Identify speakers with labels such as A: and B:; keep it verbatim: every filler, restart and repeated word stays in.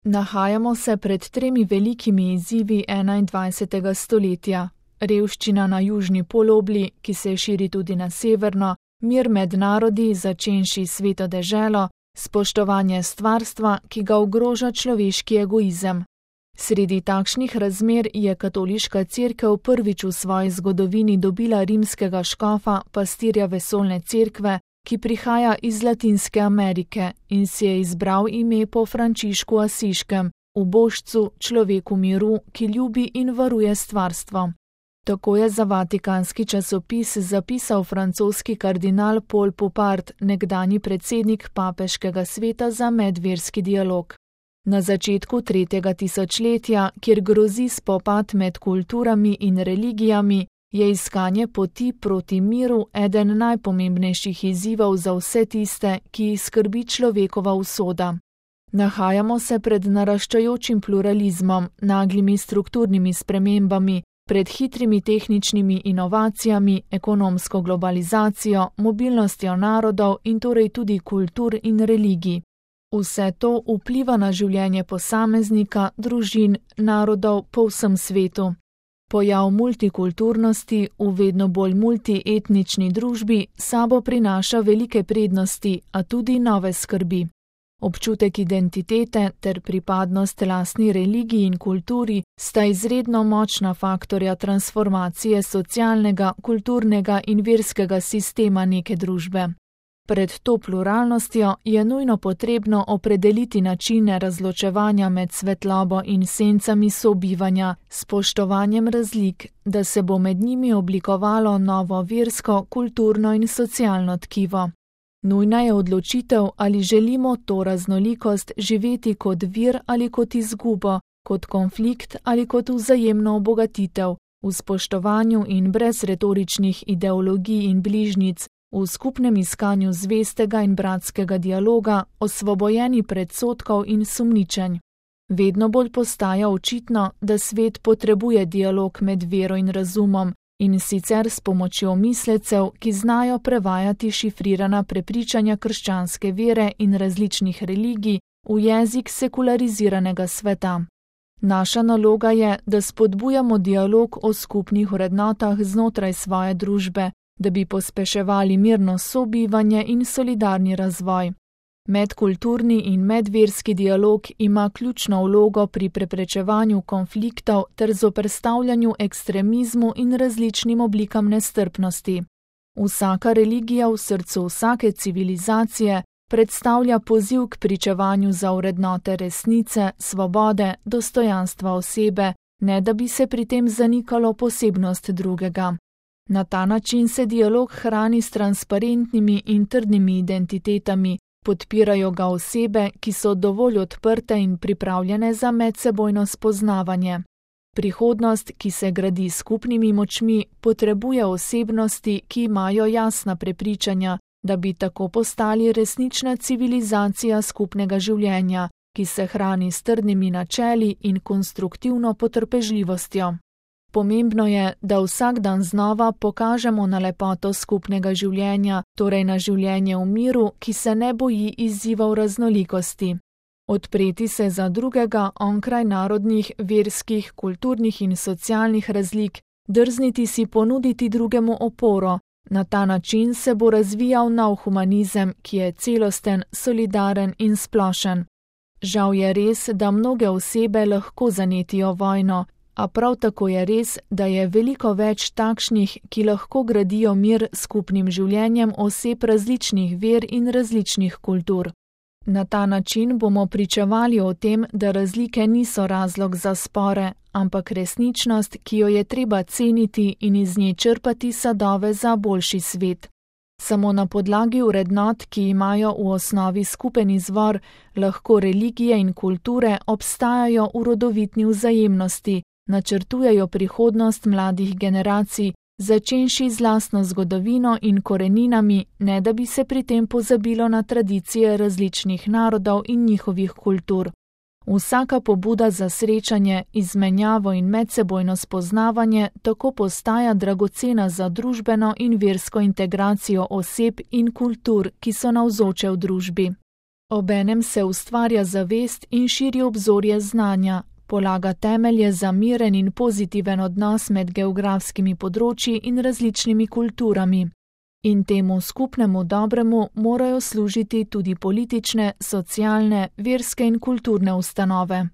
A: Nahajamo se pred tremi velikimi izzivi enaindvajsetega stoletja. Revščina na južni polobli, ki se širi tudi na severno, mir med narodi, začenši sveto deželo, spoštovanje stvarstva, ki ga ogroža človeški egoizem. Sredi takšnih razmer je katoliška cerkev prvič v svoji zgodovini dobila rimskega škofa, pastirja vesoljne cerkve, ki prihaja iz Latinske Amerike in si je izbral ime po Frančišku Asiškem, ubožcu, človeku miru, ki ljubi in varuje stvarstvo. Tako je za vatikanski časopis zapisal francoski kardinal Paul Poupart, nekdanji predsednik papeškega sveta za medverski dialog. Na začetku tretjega tisočletja, kjer grozi spopad med kulturami in religijami, je iskanje poti proti miru eden najpomembnejših izzivov za vse tiste, ki jih skrbi človekova usoda. Nahajamo se pred naraščajočim pluralizmom, naglimi strukturnimi spremembami, pred hitrimi tehničnimi inovacijami, ekonomsko globalizacijo, mobilnostjo narodov in torej tudi kultur in religij. Vse to vpliva na življenje posameznika, družin, narodov po vsem svetu. Pojav multikulturnosti v vedno bolj multietnični družbi sabo prinaša velike prednosti, a tudi nove skrbi. Občutek identitete ter pripadnost lastni religiji in kulturi sta izredno močna faktorja transformacije socialnega, kulturnega in verskega sistema neke družbe. Pred to pluralnostjo je nujno potrebno opredeliti načine razločevanja med svetlobo in sencami sobivanja, spoštovanjem razlik, da se bo med njimi oblikovalo novo versko, kulturno in socialno tkivo. Nujna je odločitev, ali želimo to raznolikost živeti kot vir ali kot izgubo, kot konflikt ali kot vzajemno obogatitev, v spoštovanju in brez retoričnih ideologij in bližnjic, v skupnem iskanju zvestega in bratskega dialoga, osvobojeni predsodkov in sumničenj. Vedno bolj postaja očitno, da svet potrebuje dialog med vero in razumom, in sicer s pomočjo mislecev, ki znajo prevajati šifrirana prepričanja krščanske vere in različnih religij v jezik sekulariziranega sveta. Naša naloga je, da spodbujamo dialog o skupnih vrednotah znotraj svoje družbe, da bi pospeševali mirno sobivanje in solidarni razvoj. Medkulturni in medverski dialog ima ključno vlogo pri preprečevanju konfliktov ter zoperstavljanju ekstremizmu in različnim oblikam nestrpnosti. Vsaka religija v srcu vsake civilizacije predstavlja poziv k pričevanju za vrednote resnice, svobode, dostojanstva osebe, ne da bi se pri tem zanikalo posebnost drugega. Na ta način se dialog hrani s transparentnimi in trdnimi identitetami, podpirajo ga osebe, ki so dovolj odprte in pripravljene za medsebojno spoznavanje. Prihodnost, ki se gradi s skupnimi močmi, potrebuje osebnosti, ki imajo jasna prepričanja, da bi tako postali resnična civilizacija skupnega življenja, ki se hrani s trdnimi načeli in konstruktivno potrpežljivostjo. Pomembno je, da vsak dan znova pokažemo na lepoto skupnega življenja, torej na življenje v miru, ki se ne boji izzivov raznolikosti. Odpreti se za drugega onkraj narodnih, verskih, kulturnih in socialnih razlik, drzniti si ponuditi drugemu oporo, na ta način se bo razvijal nov humanizem, ki je celosten, solidaren in splošen. Žal je res, da mnoge osebe lahko zanetijo vojno, a prav tako je res, da je veliko več takšnih, ki lahko gradijo mir skupnim življenjem oseb različnih ver in različnih kultur. Na ta način bomo pričevali o tem, da razlike niso razlog za spore, ampak resničnost, ki jo je treba ceniti in iz nje črpati sadove za boljši svet. Samo na podlagi vrednot, ki imajo v osnovi skupen izvor, lahko religije in kulture obstajajo v rodovitni vzajemnosti, načrtujejo prihodnost mladih generacij, začenši z lastno zgodovino in koreninami, ne da bi se pri tem pozabilo na tradicije različnih narodov in njihovih kultur. Vsaka pobuda za srečanje, izmenjavo in medsebojno spoznavanje tako postaja dragocena za družbeno in versko integracijo oseb in kultur, ki so navzoče v družbi. Obenem se ustvarja zavest in širi obzorje znanja, polaga temelje za miren in pozitiven odnos med geografskimi področji in različnimi kulturami. In temu skupnemu dobremu morajo služiti tudi politične, socialne, verske in kulturne ustanove.